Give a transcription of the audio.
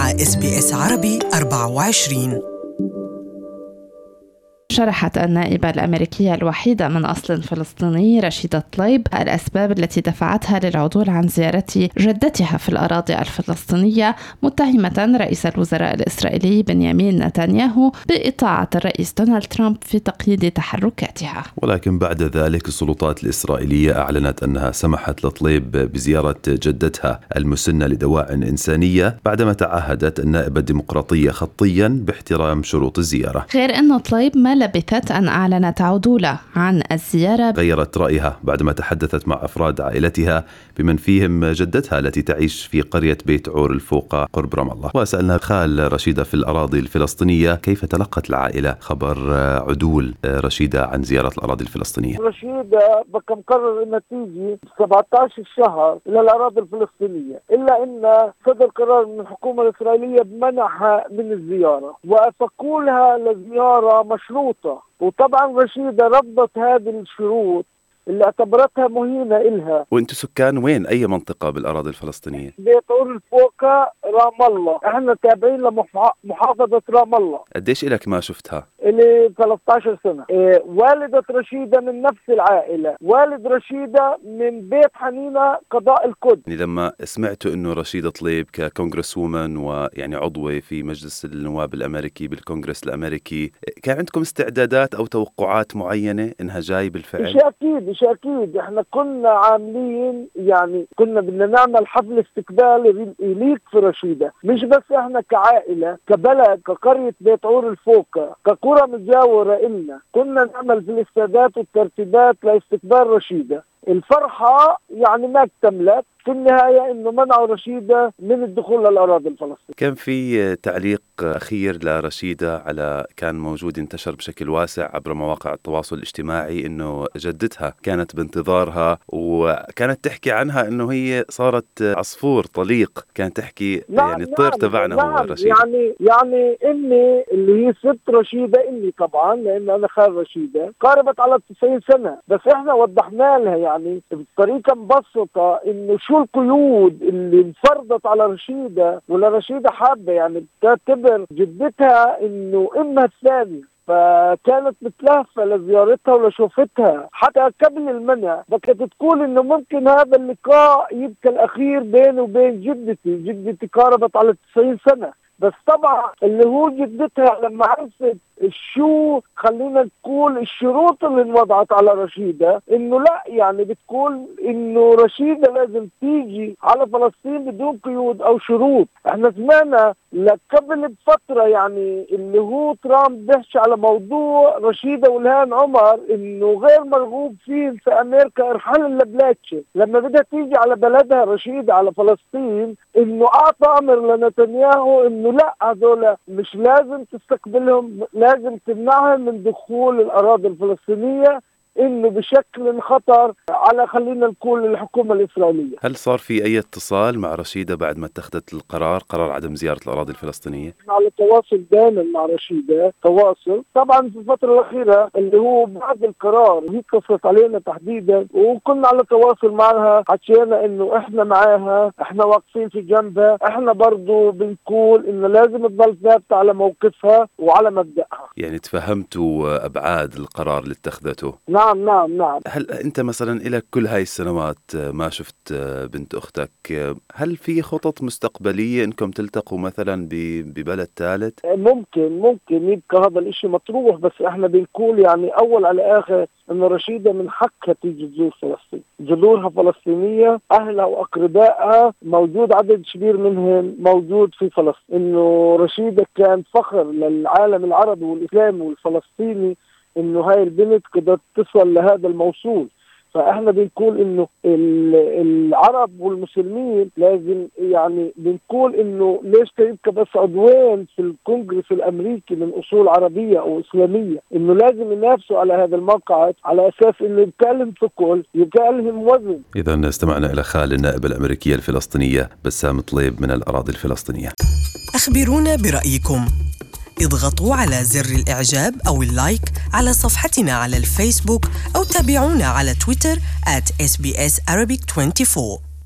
مع SBS عربي 24. شرحت النائبة الأمريكية الوحيدة من أصل فلسطيني رشيدة طليب الأسباب التي دفعتها للعدول عن زيارة جدتها في الأراضي الفلسطينية، متهمة رئيس الوزراء الإسرائيلي بنيامين نتنياهو بإطاعة الرئيس دونالد ترامب في تقييد تحركاتها. ولكن بعد ذلك السلطات الإسرائيلية أعلنت أنها سمحت لطليب بزيارة جدتها المسنة لدواء إنسانية بعدما تعهدت النائبة الديمقراطية خطيا باحترام شروط الزيارة. غير أنه طليب ما لبثت أن أعلنت عدولة عن الزيارة، غيرت رأيها بعدما تحدثت مع أفراد عائلتها بمن فيهم جدتها التي تعيش في قرية بيت عور الفوقة قرب رام الله. وسألنا خال رشيدة في الأراضي الفلسطينية كيف تلقت العائلة خبر عدول رشيدة عن زيارة الأراضي الفلسطينية. رشيدة بكى مقرر أنها تيجي 17 الشهر إلى الأراضي الفلسطينية، إلا أن صدر قرار من الحكومة الإسرائيلية بمنعها من الزيارة وفقولها لزيارة مشروطة. وطبعا رشيدة ربط هذه الشروط اللي اعتبرتها مهينة إلها. وانتوا سكان وين؟ أي منطقة بالأراضي الفلسطينية؟ بيت عور الفوقة رام الله، احنا تابعين لمحافظة رام الله. قديش إلك ما شفتها؟ إلي 13 سنة. والدة رشيدة من نفس العائلة، والد رشيدة من بيت حنينة قضاء القدس. يعني لما سمعتوا إنه رشيدة طليب ككونغرس وومن ويعني عضوة في مجلس النواب الأمريكي بالكونغرس الأمريكي، كان عندكم استعدادات أو توقعات معينة إنها جاي بالفعل؟ مش أكيد احنا كنا عاملين، يعني كنا بدنا نعمل حفل استقبال يليق في رشيدة، مش بس احنا كعائلة، كبلد، كقرية بيت عور الفوقة، كقرى مجاورة إلنا، كنا نعمل في الاستعدادات والترتيبات لاستقبال رشيدة. الفرحة يعني ما اكتملت في النهاية إنه منعوا رشيدة من الدخول للأراضي الفلسطينية. كان في تعليق أخير لرشيدة كان موجود انتشر بشكل واسع عبر مواقع التواصل الاجتماعي إنه جدتها كانت بانتظارها وكانت تحكي عنها إنه هي صارت عصفور طليق، كانت تحكي يعني الطير تبعنا هو رشيدة. يعني إني اللي هي ست رشيدة، إني طبعا لأن أنا خال رشيدة قاربت على 90 سنة، بس إحنا وضحنا لها يعني بطريقة مبسطة إنه شو القيود اللي انفرضت على رشيدة، ولا رشيدة حابة يعني بتعتبر جدتها إنه إمها الثانية، فكانت متلهفة لزيارتها ولشوفتها. حتى قبل المنع كانت تقول إنه ممكن هذا اللقاء يبقى الأخير بيني وبين جدتي قاربت على 90 سنة. بس طبعا اللي هو جدتها لما عرفت شو خلينا نقول الشروط اللي انوضعت على رشيدة، انه لا يعني بتقول انه رشيدة لازم تيجي على فلسطين بدون قيود او شروط. احنا سمعنا قبل بفترة يعني اللي هو ترامب بيحكي على موضوع رشيدة والهان عمر انه غير مرغوب فيه في امريكا ارحال لبلادشي، لما بدها تيجي على بلدها رشيدة على فلسطين انه اعطى امر لنتنياهو انه لا هذول مش لازم تستقبلهم، لازم تمنعهم من دخول الأراضي الفلسطينية إنه بشكل خطر على خلينا نقول الحكومة الإسرائيلية. هل صار في أي اتصال مع رشيدة بعد ما اتخذت قرار عدم زيارة الأراضي الفلسطينية؟ على تواصل دائما مع رشيدة، تواصل طبعا في الفترة الأخيرة اللي هو بعد القرار هي اتصلت علينا تحديدا وكنا على تواصل معها، حكينا إنه إحنا معاها، إحنا واقفين في جنبها، إحنا برضو بنقول إنه لازم تضل ثابتة على موقفها وعلى مبدأها. يعني تفهمتوا أبعاد القرار اللي اتخذته؟ نعم. هل أنت مثلا إلى كل هاي السنوات ما شفت بنت أختك، هل في خطط مستقبلية إنكم تلتقوا مثلا ببلد ثالث؟ ممكن يبقى هذا الاشي مطروح، بس احنا بنقول يعني أول على آخر إنه رشيدة من حقها تيجي تزور فلسطين، جذورها فلسطينية، أهلها وأقربائها موجود عدد كبير منهم موجود في فلسطين. إنه رشيدة كان فخر للعالم العربي والإسلامي والفلسطيني إنه هاي البنت قدرت تصل لهذا الموصول. فإحنا بنقول إنه العرب والمسلمين لازم يعني بنقول إنه ليش يبقى بس عضوين في الكونغرس الأمريكي من أصول عربية أو إسلامية، إنه لازم ينافسوا على هذا الموقع على أساس إنه يبقى لهم ثقل، يبقى لهم وزن. إذا استمعنا إلى خال النائبة الأمريكية الفلسطينية بسام طليب من الأراضي الفلسطينية. أخبرونا برأيكم، اضغطوا على زر الإعجاب أو اللايك على صفحتنا على الفيسبوك أو تابعونا على تويتر @SBS Arabic 24.